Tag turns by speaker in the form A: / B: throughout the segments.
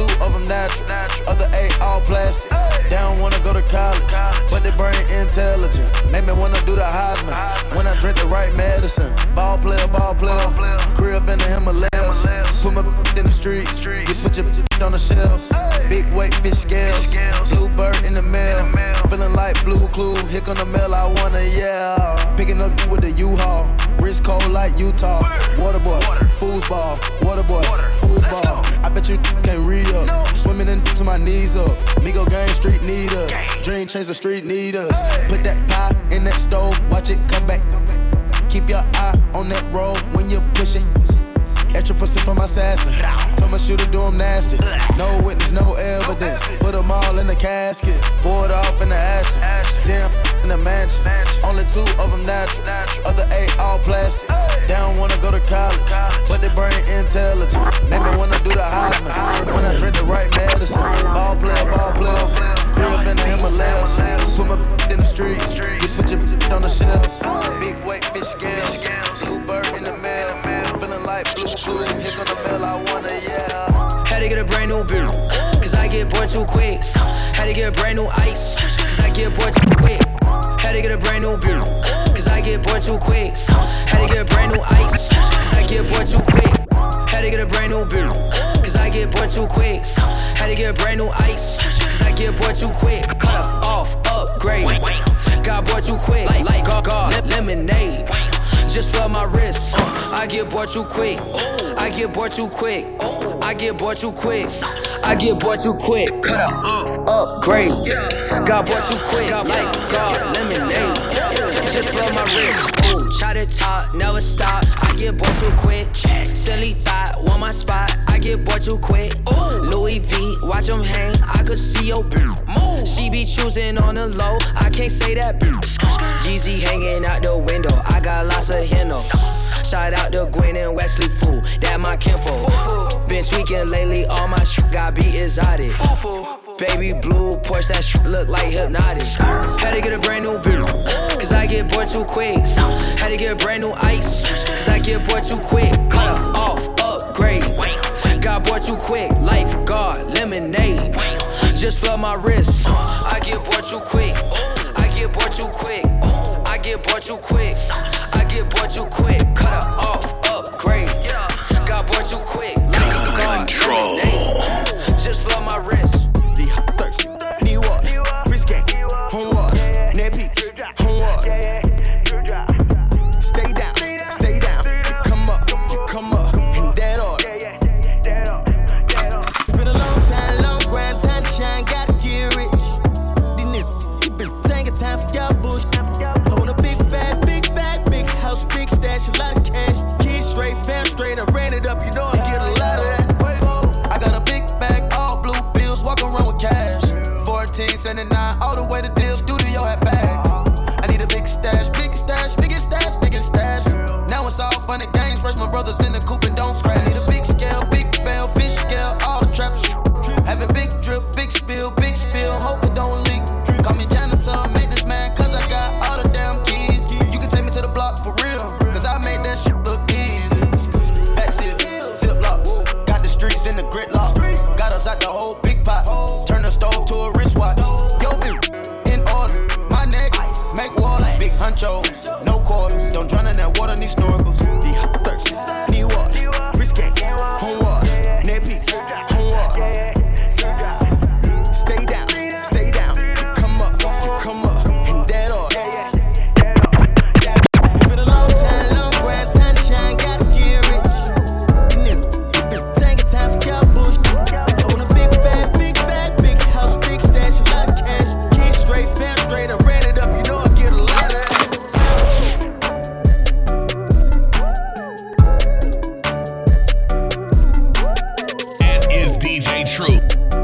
A: 2 of them natural. Other 8 all plastic. They don't wanna go to college, but they brain intelligent. Make me wanna do the Heisman when I drink the right medicine. Ball player, crib in the Himalayas. Put my in the streets, you put your on the shelves. Big weight fish scales, bluebird in the mail. Feeling like Blue Clue, here come the mail, I wanna yell. Picking up with the U-Haul, wrist cold like Utah. Waterboy, foosball, waterboy, foosball. I bet you can't read up, swimming into my knees up. Migo gang street need us, dream chaser street need us. Put that pie in that stove, watch it come back. Keep your eye on that road when you're pushing. Extra pussy for my assassin. Told my shooter do him nasty. No witness, no evidence. Put them all in the casket. Board off in the Ashton. 10 in the mansion. Only 2 of them natural. Other 8 all plastic. They don't wanna go to college, but they brain intelligent. Make me wanna do the Heisman when I drink the right medicine. Ball player. Grew up in the Himalayas. Put my in the streets. You put your on the shelves. Big weight fish scales. Bluebird in the mail. Feeling like Blue Clue. Here come the mail, I wanna yell.
B: Had to get a brand new beer, cause I get bored too quick. Had to get a brand new ice, cause I get bored too quick. Had to get a brand new beer, cause I get bored too quick. Had to get a brand new ice, cause I get bored too quick. Had to get a brand new beer, cause I get bored too quick. Had to get a brand new ice, cause I get bored too quick. Cut up, off, upgrade. Got bored too quick, like God, lemonade. Just love my wrist, I get bored too quick. I get bored too quick. I get bored too quick. I get bored too quick. Cut up, off, upgrade. Got bored too quick, like God, lemonade. Just love my wrist. Ooh, try to talk, never stop. I get bored too quick. Silly thought, want my spot. I get bored too quick. Louis V, watch him hang. I could see your bitch. She be choosing on the low. I can't say that bitch. Yeezy hanging out the window. I got lots of hinos. Shout out to Gwen and Wesley Fu, that my kinfolk. Been tweaking lately, all my got beat exotic. Baby blue, Porsche, that look like hypnotic. Had to get a brand new beer, cause I get bored too quick. Had to get a brand new ice, cause I get bored too quick. Cut up, off, upgrade. Got bored too quick, life, God, lemonade. Just love my wrist, I get bored too quick. I get bored too quick. I get bored too quick. I get bored too quick. Cut up, off, upgrade. Got bored too quick. Like
C: Control.
B: Just love my wrist.
D: The hot thirsty, need water, wrist gang, home water, net peaks, home water. Stay down, you come up, in that order. It's been a long time, long grind, time to shine, gotta get rich. These niggas, you been taking time for y'all bullshit. I want a big bag, big house, big stash, a lot of cash. Kids straight, fam straight, I ran it up, you know I get a lot of that. I got a big bag, all blue bills, walk around with cash. 1479, all the way to Deal Studio at bags. I need a big stash, biggest stash. Now it's all fun and games, rush my brothers in the coupe and don't scratch. I need a big scale, big bell, fish scale, all the trap shit. Have a big drip, big spill, hope it don't leak. Call me janitor, maintenance man, cause I got all the damn keys. You can take me to the block for real, cause I made that shit look easy. Exit, ziplocs, got the streets in the gridlock. Got us out the whole big pot, turn the stove to a wristwatch. Yo, in order, my neck, make water, big huncho, no quarters. Don't drown in that water, need snorkels. The hot thirsty, need water, wrist gang, home water, net peaks, home water. Stay down, you come up, in that order. It's been a long time, long grind, time to shine, gotta get rich. Taking time for y'all bullshit. I want a big bag, big house, big stash, a lot of cash. Kids straight, fam straight, I ran it up, you know I get a lot of that.
C: And is DJ True.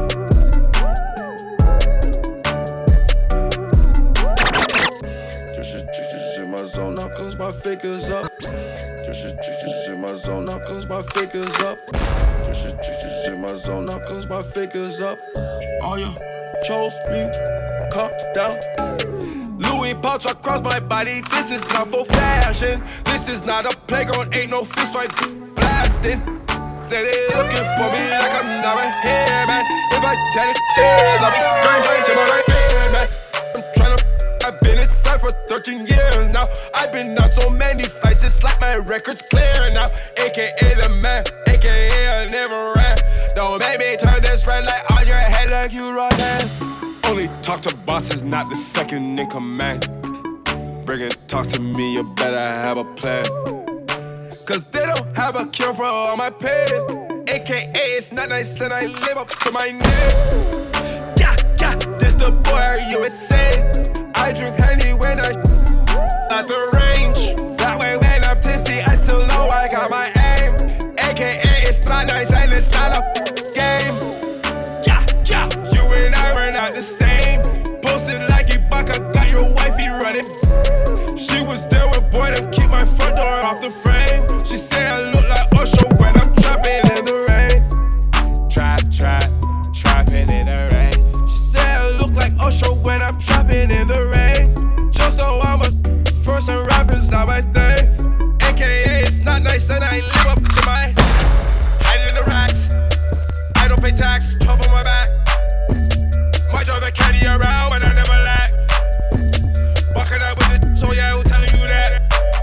D: Just in my zone, now cause my figures up. Just in my zone, now cause my figures up. Just in my zone, now cause my figures up. All you chose me, calm down. Louis pouch across my body, this is not for fashion. This is not a playground, ain't no fist fight blasting.
E: say they looking for me like I'm not right here, man. If I tell it tears, I'll be going to my right here, man. I'm tryna I've been inside for 13 years now. I've been on so many flights, it's like my record's clear now. AKA the man, AKA I never ran. Don't make me turn this red light on your head like you running. Only talk to bosses, not the second in command. Bringing talks to me, you better have a plan. Cause they don't have a cure for all my pain. AKA it's not nice and I live up to my name. Yeah, this the boy, are you insane? I drink honey when I at the range. That way when I'm tipsy, I still know I got my aim. AKA it's not nice and it's not a game. Yeah, you and I were not the same. Posted like Ibaka, got your wifey running. She was there with boy to keep my front door off the frame. She say I look like Usher when I'm trapping in the rain. Trapping in the rain. She say I look like Usher when I'm trapping in the rain. Just so I'm a person, rapping's not my thing. AKA it's not nice and I live up to my hiding in the racks. I don't pay tax, 12 on my back. Might drive a caddy around but I never lack. Walking out with it, so yeah, who telling you that?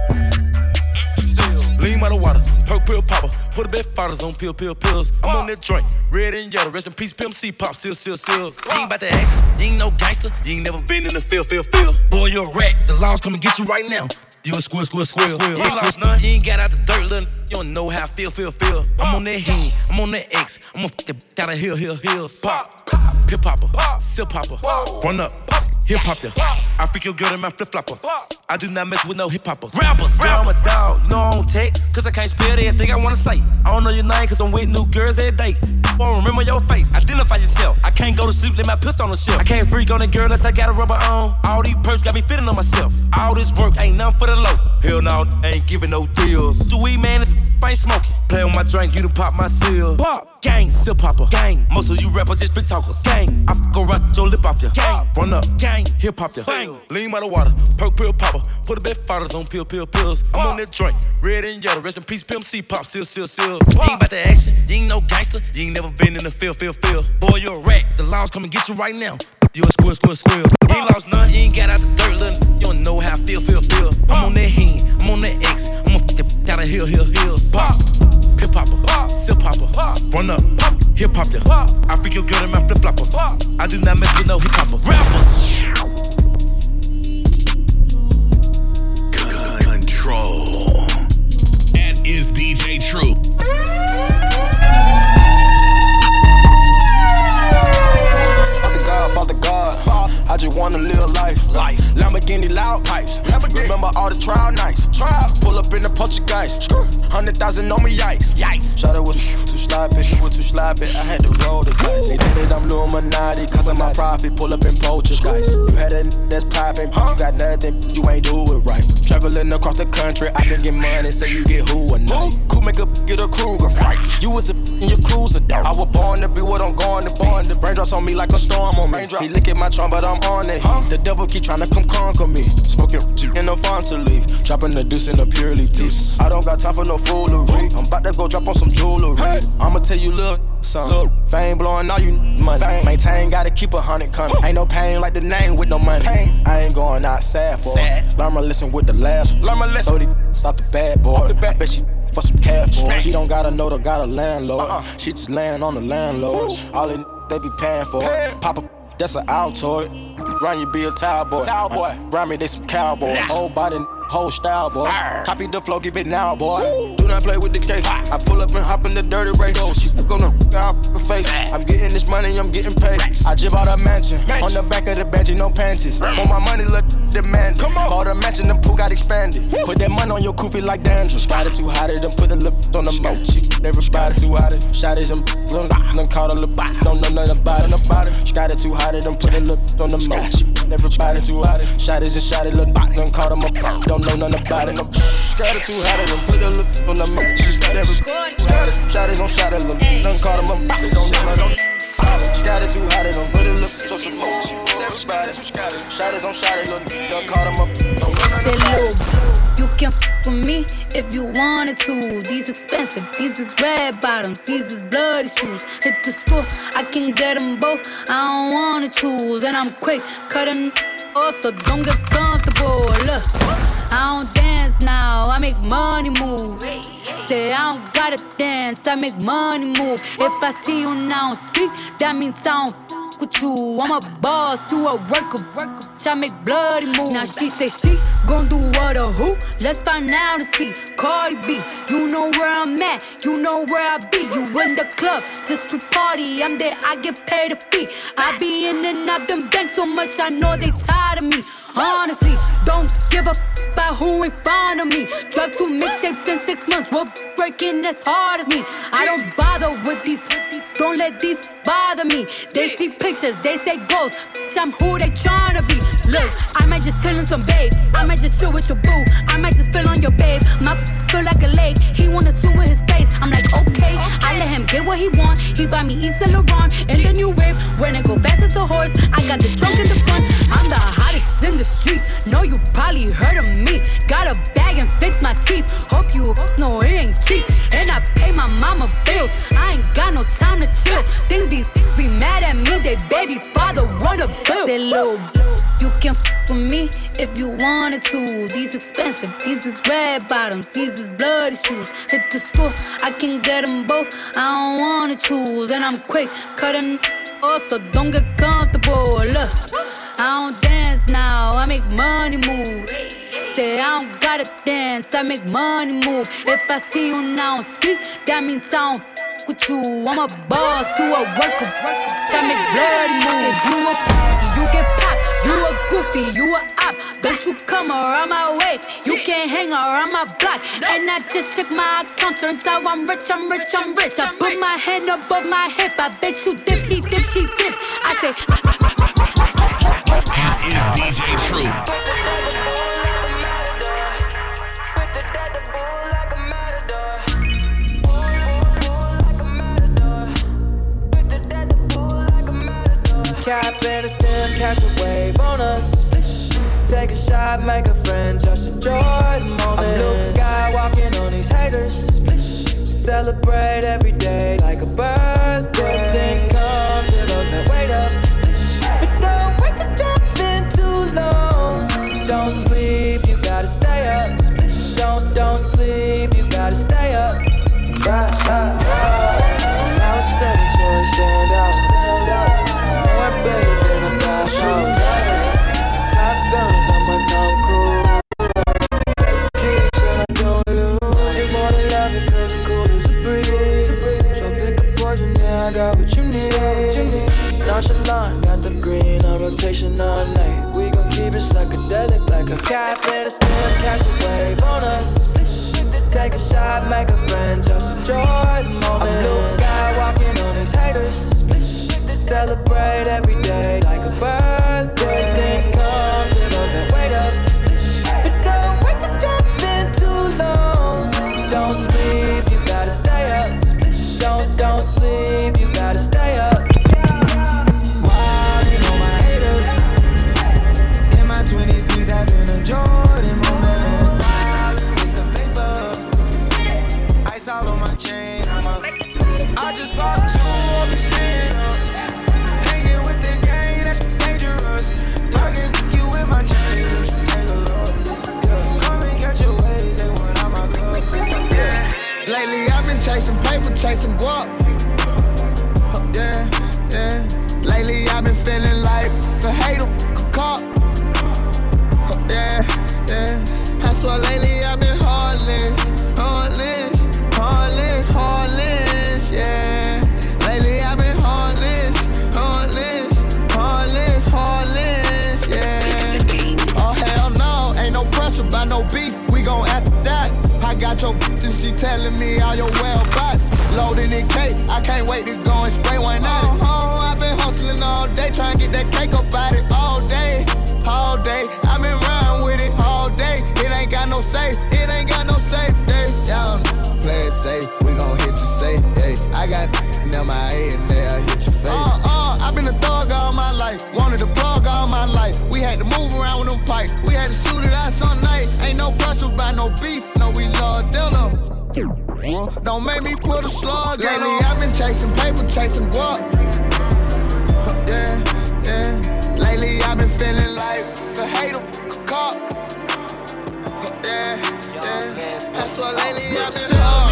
E: Lean by the water, perk pill popper. Put a bit fathers on pills. I'm on that joint, red and yellow. Rest in peace, Pimp C, pop, seal. You ain't about the action, you ain't no gangster. You ain't never been in the field. Boy, you're a rat, the laws come and get you right now. You a squirrel. You ain't lost none, you ain't got out the dirt, little. You don't know how I feel. I'm on that hen, I'm on that X. I'm gonna fuck that down the hill. Pop, pip popper, seal popper. Run up, hip hop ya. I freak your girl in my flip flopper. I do not mess with no hip hoppers. Rappers, I'm a dog, you know I don't text, cause I can't spell everything I wanna say. I don't know your name cause I'm with new girls every day. Won't remember your face, identify yourself. I can't go to sleep, let my pistol on the shelf. I can't freak on that girl unless I got a rubber on. All these perks got me fitting on myself. All this work ain't nothing for the low. Hell no, ain't giving no deals. The weed man is ain't smoking. Play with my drink, you done pop my seal. Pop, gang, seal popper, gang. Most of you rappers just big talkers, gang. I go right your lip off ya, gang. Run up, gang, hip hop ya, bang. Lean by the water, perk pill popper. Put a bit fathers on pills. I'm on that joint, red and yellow. Rest in peace, Pimp C, pop, seal. You ain't about the action, you ain't no gangster. You ain't never been in the field. Boy, you're a rat, the laws come and get you right now. You a squirrel. You ain't lost none, you ain't got out the dirt, little. You don't know how I feel. I'm on that hen, I'm on that X. I'm gonna fuck that down the hill. Pop, pip popper, seal popper. Run up, hip hop ya. I freak your girl in my flip flopper. I do not mess with no hip hopper. Rappers.
C: Control. That is DJ True.
F: Father God, I just wanna live life. Lamborghini loud pipes. Remember all the trial nights. Pull up in the Portuguese. 100,000 on me, yikes. Shot it was too sloppy. I had to roll the dice. They think that I'm Illuminati, cause of my profit. Pull up in Portuguese. You had a that's poppin', you got nothing, you ain't do it right. Traveling across the country, I can get money, say you get who a night. Cool make a get a Kruger fight. You was in your cruiser, I was born to be what I'm going to be. The raindrops on me like a storm on me. He licking my charm, but I'm on it. The devil keep trying to come conquer me. Smoking in no fun to leave. Dropping the deuce in a pure leaf deuce. I don't got time for no foolery. I'm about to go drop on some jewelry. I'ma tell you, look, son. Fame blowing all you money. Maintain, gotta keep 100 coming. Ain't no pain like the name with no money. I ain't going out sad for it. Learn my lesson with the last one. So they stop the bad boy. I bet she for some cash for it. She don't gotta know, got a landlord. She just laying on the landlord. All they be paying for it. Pop up. That's an Altoid. Run you be a towel boy. Rhyme me, they some cowboy. Whole body, whole style, boy. Copy the flow, give it now, boy. Do not play with the cake. I pull up and hop in the dirty race. She gonna out her face. I'm getting this money, I'm getting paid. I jib out a mansion. On the back of the bench, no panties. Want my money, look demanding. Call the mansion, the pool got expanded. Put that money on your koofy like dandruff. Got it too hot, them put the lip on the mouth. Everybody too hot, shot it, them call the lip. Don't know nothing about it. She got it too hot, them put the lip on the mouth. Everybody too hot, shot it and shot it, look, them call them up. Don't know nothing about it. She got it too hot, them put the lip on the mouth. Shot it on shot it, look, them call them up. They don't know nothing. She got it too hot, them put it lip so some more. Everybody, shot it on shot it, look, them call them up. Don't know nothing about it.
G: You can f with me if you wanted to. These expensive, these is red bottoms, these is bloody shoes. Hit the store, I can get them both, I don't wanna choose. And I'm quick, cutting off, so don't get comfortable. Look, I don't dance now, I make money move. Say I don't gotta dance, I make money move. If I see you now speak, that means I don't with you. I'm a boss, you a worker. I make bloody moves. Now she say she gon' do what or who? Let's find out and see. Cardi B, you know where I'm at, you know where I be. You in the club just to party, I'm there, I get paid a fee. I be in and out them banks so much, I know they tired of me. Honestly, don't give a about who ain't fond of me. Drop 2 mixtapes in 6 months, we're breaking as hard as me. I don't bother with these, don't let these bother me. They see pictures, they say goals, I'm who they tryna be. Look, I might just chill in some babe, I might just chill with your boo, I might just spill on your babe. My feel like a lake, he wanna swim with his face. I'm like, okay, I let him get what he want. He buy me East Saint Laurent and the new whip. When it go fast as a horse, I got the trunk in the front. I'm the hottest in the street, know you probably heard of me. Got a bag and fix my teeth, hope you know it ain't cheap. And I pay my mama bills, I ain't got no time to chill. Think these be mad at me, they baby father want a bill. Say, little, you can f with me if you wanted to. These expensive, these is red bottoms, these is bloody shoes. Hit the store, I can get them both, I don't wanna choose. And I'm quick, cutting off, so don't get comfortable. Look, I don't dance now, I make money move. Say I don't gotta dance, I make money move. If I see you now speak, that means I don't with you. I'm a boss, you a worker. I make bloody moves. You a you get popped. You a goofy, you a op. Don't you come around my way. You can't hang around my block. And I just check my account. Turns out I'm rich, I'm rich, I'm rich. I put my hand above my hip. I bet you dip, he dip, she dip. I say
C: That is DJ True.
H: Cap and a stem, catch a wave on us. Take a shot, make a friend, just enjoy the moment. I'm Luke Skywalking on these haters. Celebrate every day like a birthday. Things come to those that wait up. But don't wait to jump in too long. Don't sleep, you gotta stay up. Don't sleep, you gotta stay up. Now it's steady, so I stand out. More baby than a bathhouse. Top gun, I'm a Tom Cruise. Keeps and I don't lose. You more than love it, cause it's cool as a breeze. So pick a poison, yeah, I got what you need. Nonchalant, got the green on rotation all night. We gon' keep it psychedelic like a cap and a stem, catch a wave on us. Take a shot, make a friend, just enjoy the moment. I'm Luke Skywalking on these haters. Celebrate every day like a birthday. Things come to those that wait up. But don't wait to jump in too long. Don't sleep, you gotta stay up. Don't sleep, you gotta stay up. Wilding on my haters. In my 23s, having a Jordan moment. Wilding with the paper. Ice all on my chain. I just popped 2 of these 10 up. Hanging with the gang, that's
A: Don't make me put a slug in lately, I've been chasing paper, chasing guap. Yeah, yeah. Lately, I've been feeling like the hater cop. Yeah, yeah. That's why lately I've been hard.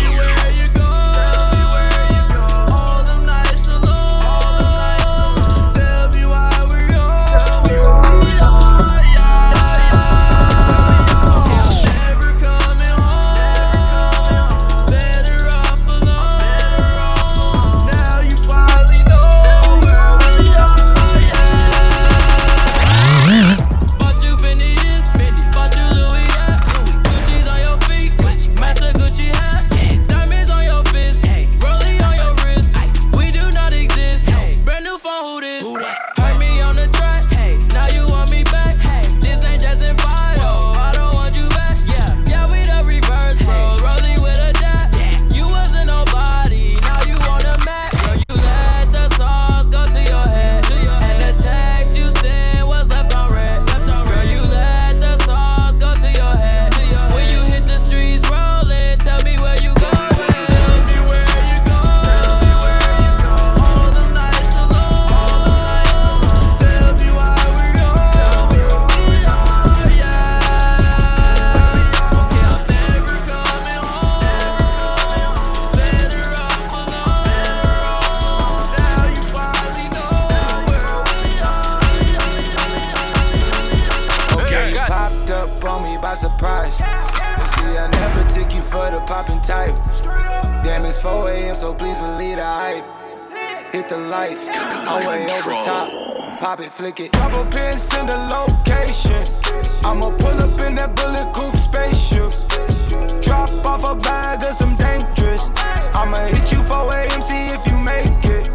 I: Flick it. Drop a pin, send a location. I'ma pull up in that bullet coupe spaceship. Drop off a bag of some dangerous. I'ma hit you 4 a.m. see if you make it.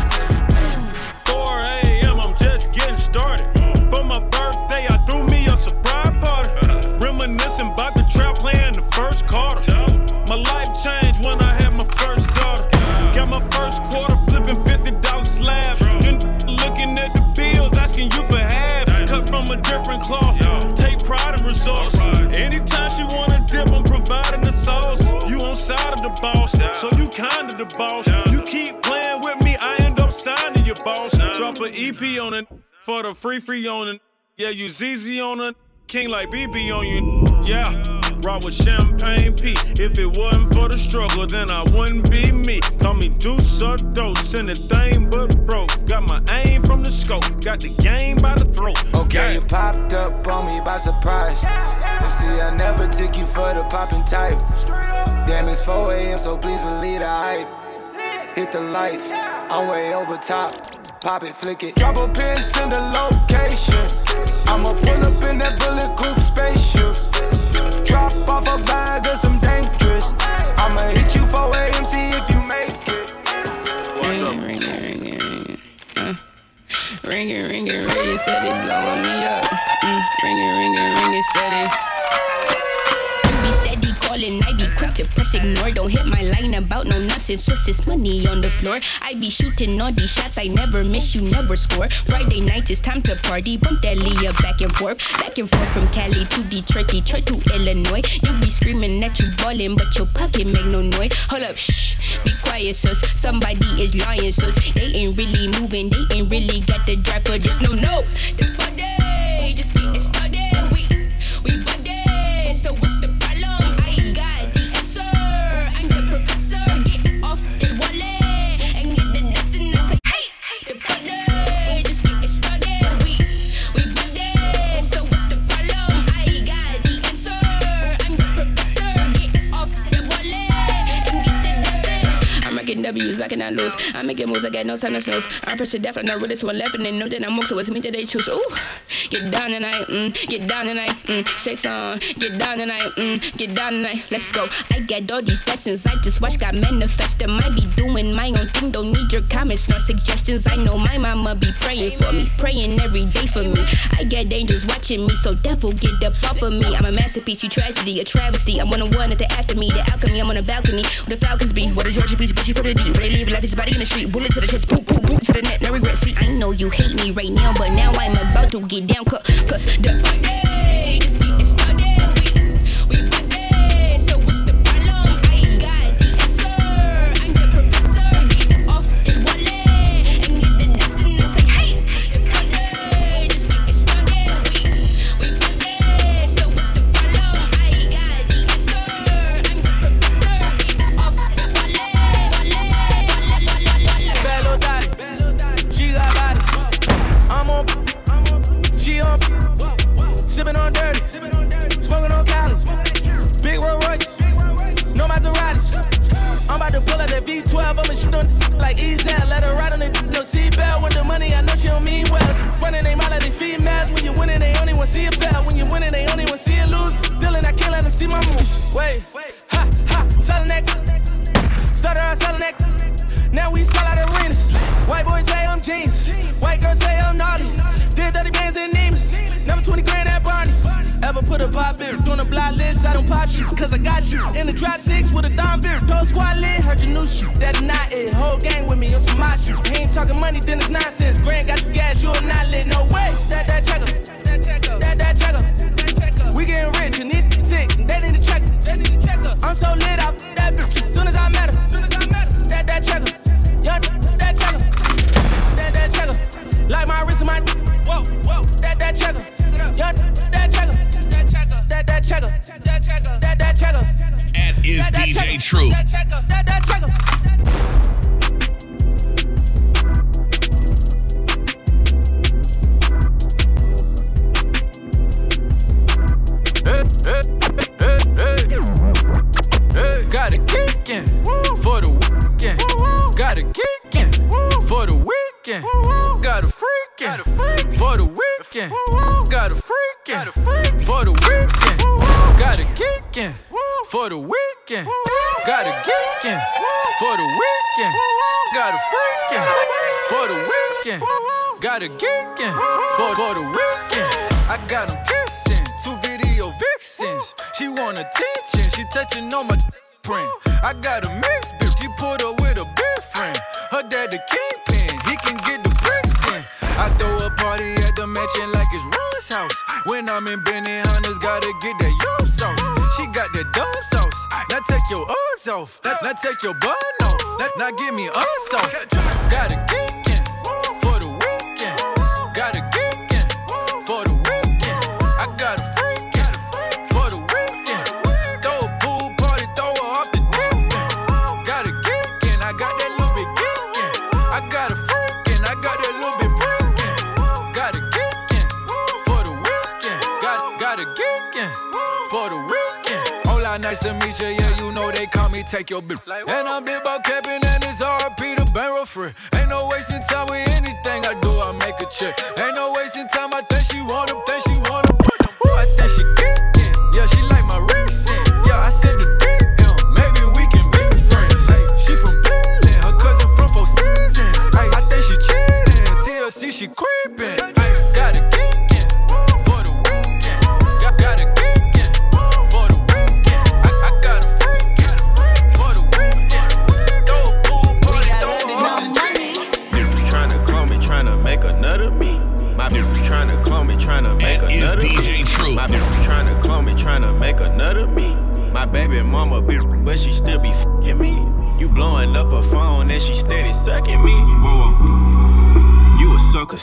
J: 4 a.m. I'm just getting started. For my birthday, I threw me a surprise party. Reminiscing about the trap playing the first quarter. My life changed when I had my first daughter. Got my first quarter flipping $50 slabs. Then looking at the bills, asking you for half. Cut from a different cloth. Take pride in results. Anytime she wanna dip, I'm providing the sauce. You on side of the boss, so you kind of the boss. You keep playing with me, I end up signing your boss. Drop an EP on it for the free on it. Yeah, you ZZ on it, king like BB on you. Yeah, rock with Champagne P. If it wasn't for the struggle, then I wouldn't be me. Call me Deuce or Dose, anything but broke. Got my aim from the scope, got the game by the throat.
I: Okay, you popped up on me by surprise. And see, I never took you for the popping type. Damn, it's 4 a.m., so please believe the hype. Hit the lights, I'm way over top. Pop it, flick it. Drop a pin, send a location. I'ma pull up in that bullet coupe spaceship. Drop off a bag of some dangerous. I'ma hit you 4 a.m. see if you make it.
K: Ring it, said it blowing me up. Ring it, said it. You be steady calling, I be quick to press ignore. Don't hit my line about no nonsense, just this money on the floor. I be shooting all these shots, I never miss, you never score. Friday night, it's time to party, bump that Leah back and forth from Cali to Detroit to Illinois. You be screaming that you ballin', but your pocket make no noise. Hold up, shh, be quiet, sus. Somebody is lying, sus. They ain't really moving, they ain't really got the drive for this. No, the party just getting started. We party, so what's the problem? I got the answer. I'm the professor. Get off the wallet and get the dancing. I say, hey, the party just getting started. We party, so what's the problem? I got the answer. I'm the professor. Get off the wallet and get the dancing. I'm making W's, I cannot lose. I'm making moves, I got no time to snooze. I'm fresh to death, I'm not really one left, and they know that I'm woke, so it's me that they choose. Ooh, get down tonight, get down tonight, shake some, get down tonight, get down tonight, let's go. I got all these lessons, I just watch God manifest them. I be doing my own thing, don't need your comments nor suggestions. I know my mama be praying for me, praying every day for me. I got angels watching me, so devil get up off of me. I'm a masterpiece, you tragedy, a travesty. I'm 101 at the after me, the alchemy. I'm on a balcony where the falcons be, where the Georgia beach, bitch, you for the deep. Where they leave like his body in the street, bullet to the chest, poop, poop, poop to the net, no regret. See, I know you hate me right now, but now I'm about to get down, cause the party just getting started. We party, so what's the problem? I got the answer.
L: see it fail. When you win it, they only want to see it lose. Dylan, I can't let them see my moves. Wait, ha, ha, selling that. Started out selling that. Now we sell out arenas. White boys say I'm genius. White girls say I'm naughty. Did 30 bands in Nemus. Never 20 grand at Barney's. Ever put a pop beer on a block list? I don't pop shit, cause I got you. In the drop 6 with a Dom beer. Told squad lit, heard the new shit. That is not it. Whole gang with me on some my shit. He ain't talking money, then it's nonsense. Grand got your gas, you're not lit. No way. That checker. That checker. We getting rich and need sick. They need to check her. I'm so lit out that bitch as soon as I met her. That checker. Young that checker. That checker. Like my wrist and my whoa. That checker. Young that checker. That checker. That checker.
C: And is DJ True.
L: That checker.
M: Got a kickin' for the weekend. Got a kickin' for the weekend. Got a freakin' for the weekend. Got a freakin' for the weekend. Got a kickin' for the weekend. Got a kickin' for the weekend. Got a freakin' for the weekend. Got a kickin' for the weekend. I got 'em kissin', 2 video vixens. She want attention, she touchin' on my print. I got a mixed bitch, she put her with a big friend. Her dad the kingpin, he can get the bricks in. I throw a party at the mansion like it's Ron's house. When I'm in Benihana's, gotta get that yo sauce. She got that dumb sauce. Now take your Uggs off. Now take your bun off. Now give me unsoft. Got a kickin' for the weekend. Got a kickin' for the weekend. I got a freakin' for the weekend. Throw a pool party, throw her off the deep end. Got a kickin', I got that little bit kickin'. I got a freakin', I got that little bit freakin'. Got a kickin' for the weekend. Got a kickin' for the weekend. Hola, nice to meet you. Yeah, you know they call me take your bitch. And I'm big about capping and it's RP to barrel free. Ain't no wasting time with anything I do, I make a check. Ain't no wasting time, I think she want him, think she want him. Ooh, I think she kickin'. Yeah, she like my recent. Yeah, I said the DM, maybe we can be friends. Hey, she from Berlin, her cousin from Four Seasons. Hey, I think she cheating, TLC she creepin'. Hey, got a kickin' for the weekend. Got a kickin' for the weekend. I got a freakin' for the weekend. Throw a pool party, throw her off the deep.
J: Bitch tryna clone me, tryna make another me. My bitch tryna clone me, tryna make
C: And is
J: another
C: DJ
J: me.
C: True.
J: My bitch tryna clone me, tryna make another me. My baby mama bitch, but she still be fucking me. You blowing up her phone and she steady sucking me. Whoa. You a sucker.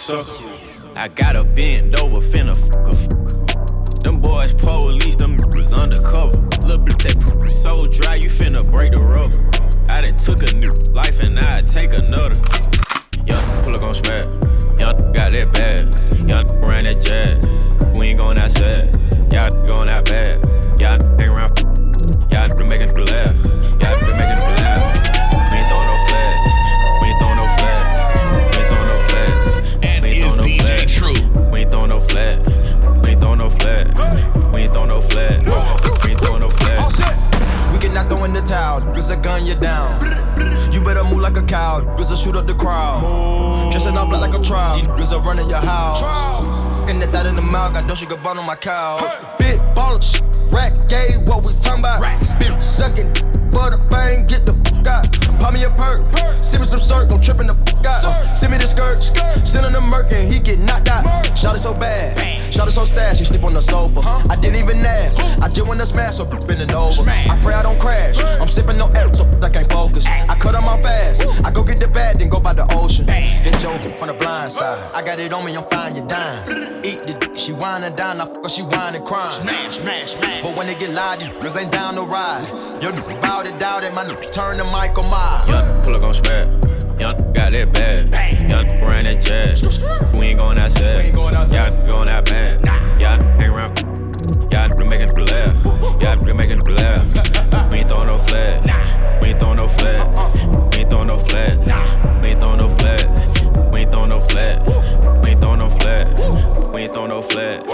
J: I gotta bend over, finna fuck her. Them boys police, them was undercover. Little bit that so dry, you finna break the rubber. I done took a new life and now I take another. Young pull up on smash. Young got that bad. Young ran that jazz. We ain't going outside. Y'all going out bad. Y'all ain't around. Y'all been making people laugh. Y'all been making people laugh. We ain't throwing no flag. We ain't throwing no flag. We ain't throwing no flag.
C: And
J: We ain't
C: is
J: throwing no
C: DJ
J: flag.
C: True.
J: We ain't throwing no flag. We ain't throwing no flag. We ain't throwing no flag. We ain't throwing no flag.
F: We cannot throw in the towel, cause I gun you down. You better move like a cow, cause I shoot up the crowd. Dressing up like a trial, cause I run in your house. Fucking that in the mouth, got Dolce Gabbana on my couch. Big baller shit, rack gay, what we talking about? Bitch sucking, butterfang, get the fuck out. Pop me a perk, send me some syrup, gon' trippin' the fuck out. Send me the skirt, send him the murk and he get knocked out. Shot it so bad, shot it so sad, she sleep on the sofa. I didn't even ask, I just wanna smash, so bending over. I pray I don't crash, I'm sipping no air, so I can't focus. I cut them off fast, I go get the bag, then go by the ocean. Hit your from the blind side, I got it on me, I'm fine, you dying. Eat the dick, she whine and dine, I fuck her, she whine and crying. Smash. But when it get loud, you niggas ain't down to ride. Yo, bout it, doubt it, my nigga turn the mic on my.
J: Young pull up on smash. Young got that bad. Young ran that jazz. We ain't going outside. Y'all going out bad. Y'all ain't around. Y'all been making people laugh. Y'all been making people laugh. We ain't throwing no flag. We ain't throwing no flag. We ain't throwing no flag. We ain't throwing no flag. We ain't throwing no flag. We ain't throwing no flag. We ain't throwing no flag.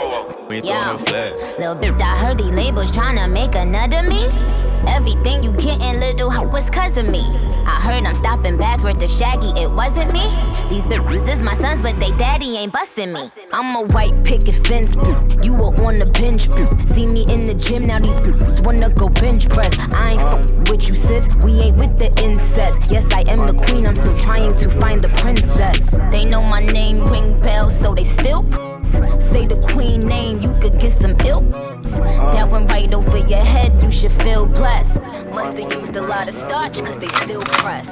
N: We throwing a flag.
O: Little bitch, I heard these labels tryna make another me. Everything you gettin', little hoe, was 'cause of me. I heard I'm stopping bags worth the Shaggy, it wasn't me. These bitches is my sons, but they daddy ain't bustin' me. I'm a white picket fence, you were on the bench. See me in the gym, now these bitches wanna go bench press. I ain't with you, sis, we ain't with the incest. Yes, I am the queen, I'm still trying to find the princess. They know my name, ring bells, so they still say the queen name, you could get some ill. That went right over your head, you should feel blessed. Must've used a lot of starch, cause they still press.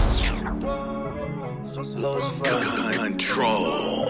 C: Control.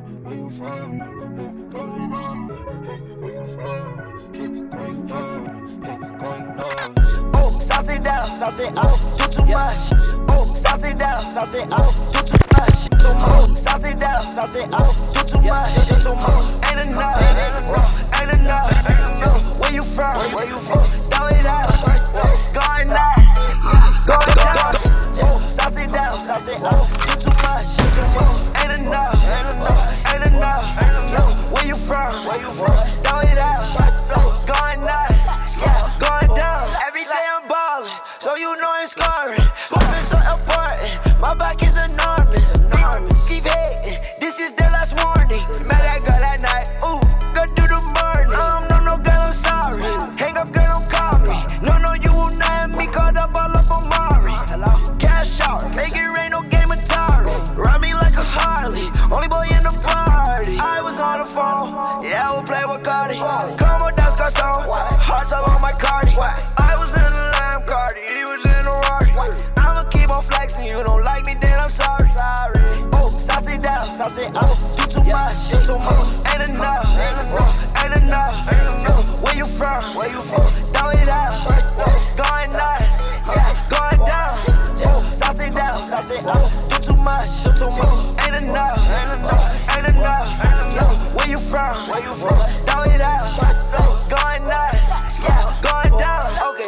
P: Oh, sauce it down, sauce it out, do too much. Oh, sauce it down, sauce it out, do too much. Oh, sauce it down, sauce it out, do too much. Ain't enough, ain't enough. Where you from? Throw it out, going nice, going down. Oh, sauce it down, sauce it out, do too much. Ain't enough, ain't enough. Where you from? Throw it out, going nice, going down. Every day I'm ballin', so you know I'm scoring. Moving so important, my back is enormous. Keep hating, this is their last warning. Met that girl at night, ooh, go do the morning. No, girl, I'm sorry. Hang up, girl, don't call me. No, you will not have me caught up all up on Mari. Cash out, make it rain, no game Atari. Ride me like a Harley, only boy in the party. I was on the phone, yeah, I will play with Cardi. Come on, that's Garcon, hearts up on my Cardi. I was in the Lamb Cardi, he was in the Rari. I'ma keep on flexing, you don't like me, then I'm sorry. Oh, sauce it down, sauce it out, do too much. Ain't enough, ain't enough. Where you from? Throw it out, going nice, going down. Oh, sauce it down, sauce it out, do too much. Ain't enough, ain't enough. Where you from? Throw it out, going nice, going down. Okay,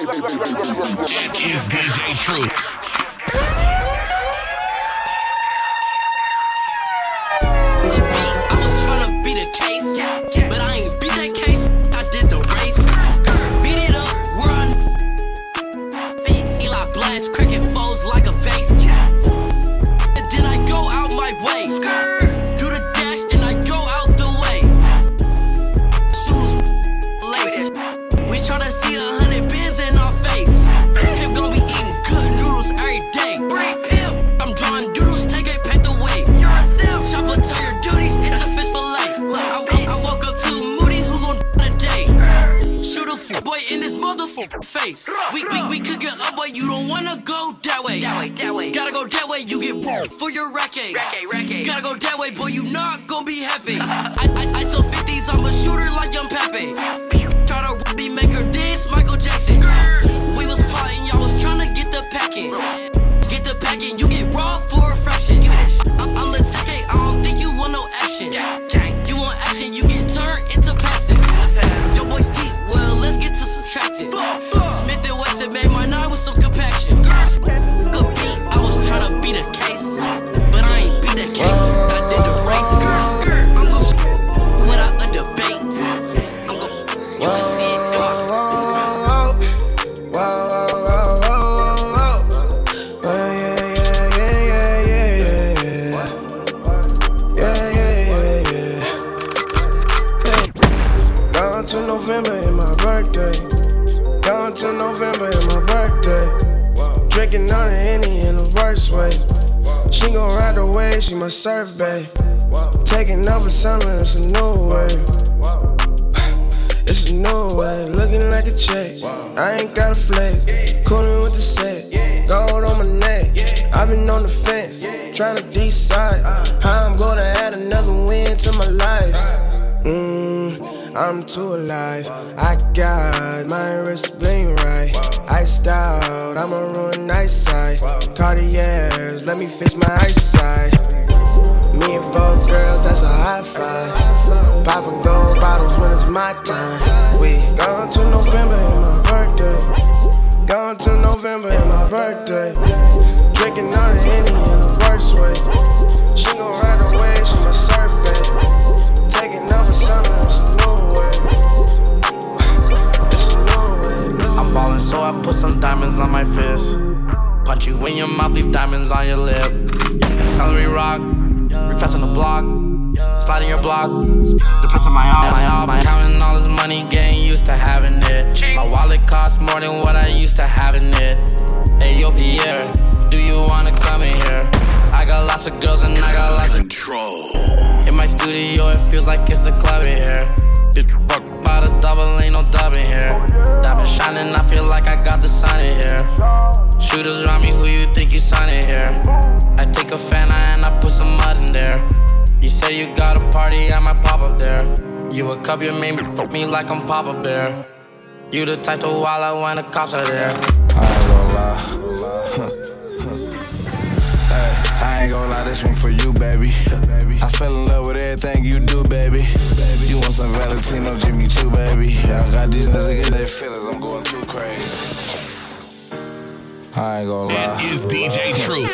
C: Is DJ True.
Q: But I ain't beat that case, I did the race. Beat it up, run. Eli blast, cricket foes like a vase. And then I go out my way. Do the dash, then I go out the way. Shoes, lace. We tryna see 100 bins in our face. Him gon' be eating good noodles every day. I'm drawing doodles, take a pack away. Chopper, tell your duties, it's a fish fillet. I woke up too moody, who gon' die today? Shoot a boy in this motherfucking face. We could get up, but you don't wanna go that way. Gotta go that way, you get warm for your racket. Gotta go that way, boy, you not gon' be happy. I told 50s I'm a shooter like Young Pepe. Try to be make her dance, Michael Jackson. We was plotting, y'all was tryna get the packing. Get the packing, you get raw for a fraction. I'm Lateke, I don't think you want no action. You want action, you get turned into passive. Your boy's deep, well, let's get to subtracting. Smith and Wesson made my night with some compaction. Good beat, I was tryna beat a case, but I ain't beat the case, I did the race. I'm gon' without a debate. I'm gon' you can see it in my
R: November in my birthday. Gone to November in my birthday. Drinking on the Henny in the worst way. She gon' ride the wave, she my surf babe. Taking over summer, it's a new way. It's a new way, looking like a check. I ain't got a flex, coolin' with the set. Gold on my neck, I've been on the fence. Tryna decide how I'm gonna add another win to my life. I'm too alive. I got my wrist bling right. Iced out, I'ma ruin eyesight. Cartiers, let me fix my eyesight. Me and 4 girls, that's a high five. Poppin' gold bottles when it's my time. We gone to November in my birthday. Gone to November in my birthday. Drinking on the Henny in the worst way. She gon' ride away, she my surf babe. Taking over summer.
N: diamonds on your lip. Celery rock, repressing the block, sliding your block, depressing my arm. I'm counting all this money, getting used to having it. My wallet costs more than what I used to having it. Hey, yo, Pierre, do you wanna come in here? I got lots of girls and I got lots of control. In my studio, it feels like it's a club in here. Fuck by the double, ain't no dub in here. Diamond shining, I feel like I got the sun in here. Shooters around me, who you think you signing here? I take a fan and I put some mud in there. You say you got a party, I might pop up there. You a cub, you made me fuck me like I'm Papa Bear. You the type to wild out when the cops are there.
M: I ain't gon' lie. Hey, I ain't gon' lie, this one for you, baby. I fell in love with everything you do, baby. You want some Valentino Jimmy too, baby. I got these niggas get their feelings, I'm going too crazy. I ain't gon' lie.
C: It is DJ True.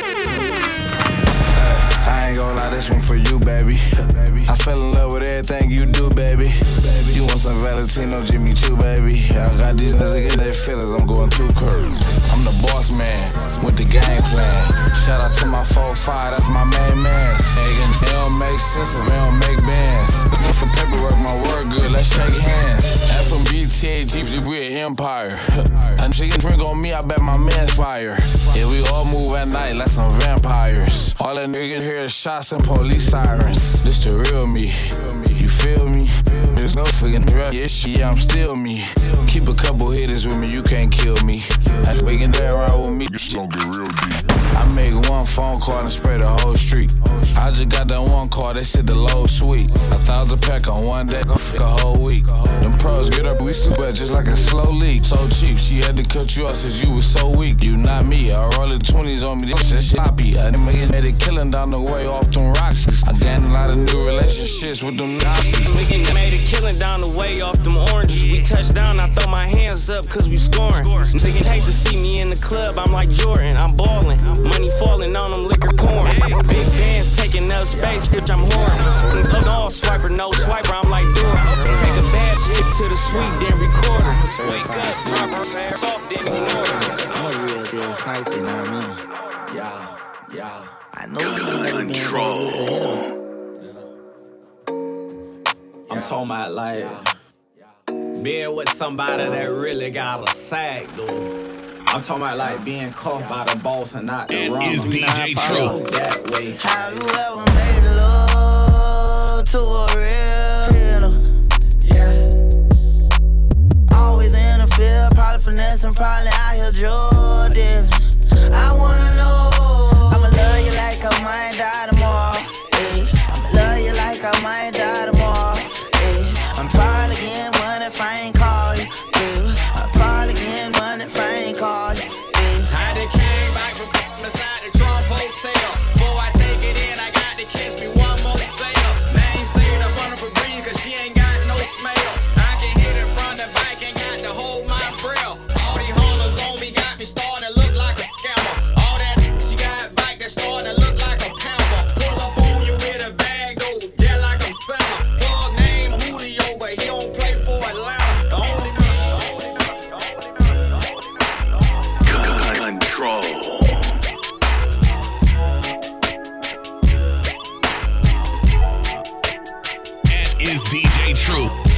M: I ain't gon' lie, this one for you, baby. I fell in love with everything you do, baby. You want some Valentino Jimmy too, baby. I got these niggas get their feelings, I'm going too crazy. I'm the boss man with the game plan. Shout out to my 4-5, that's my main man. It don't make sense if it don't make bands. Looking for paperwork, my word good, let's shake hands. From BTAG, we an empire. And she can drink on me, I bet my man's fire. Yeah, we all move at night like some vampires. All that niggas hear is shots and police sirens. This the real me, you feel me? There's no fucking rush, yeah, I'm still me. Keep a couple hitters with me, you can't kill me. I just waking that around with me, it's gon' get real deep. I make one phone call and spray the whole street. I just got that one call, they said the low sweet. 1,000 pack on one day, go f*** a whole week. Them pros get up, we super just like a slow leak. So cheap, she had to cut you off since you was so weak. You not me, I roll the 20s on me, this shit poppy. I made a killing down the way off them rocks. I gained a lot of new relationships with them Nazis.
S: We made a killing down the way off them oranges. We touched down, I throw my hands up cause we scoring. Niggas hate to see me in the club, I'm like Jordan, I'm ballin'. Money falling on them liquor pouring. Big bands taking up space, bitch, I'm horny. No swiper, no swiper, I'm like Dora. Take a bad shit to the suite, then record her. Wake up, drop her ass off, then ignore her.
P: I'm a real deal sniper, you know what I mean?
S: Yeah.
P: I know you control.
S: I'm talking about like being with somebody that really got a sack, dude. I'm talking about like being caught by the boss and not the wrong.
C: It is DJ True.
S: That way.
P: Have you ever made love to a real hitter?
S: Yeah.
P: Always in the field, probably finessing, probably out here Jordan. I wanna know, I'ma love you like I might die tomorrow. Ay. I'ma love you like I might die tomorrow. Ay. I'm probably getting money if I ain't call you. Ay. I'm probably getting money if I ain't call you.
S: I done came back from beside the Trump Hotel. Before I take it in, I got to catch me one more sale. Name say the runner for green, cause she ain't got no smell. I can hit it from the back and got to hold my breath. All these holders on me got me starting to look like a scammer. All that she got back that starting to look like a pamper. Pull up on you with a bag, go get like I'm Santa. Plug name Julio, but he don't play for Atlanta. The only
C: Control. And is DJ True.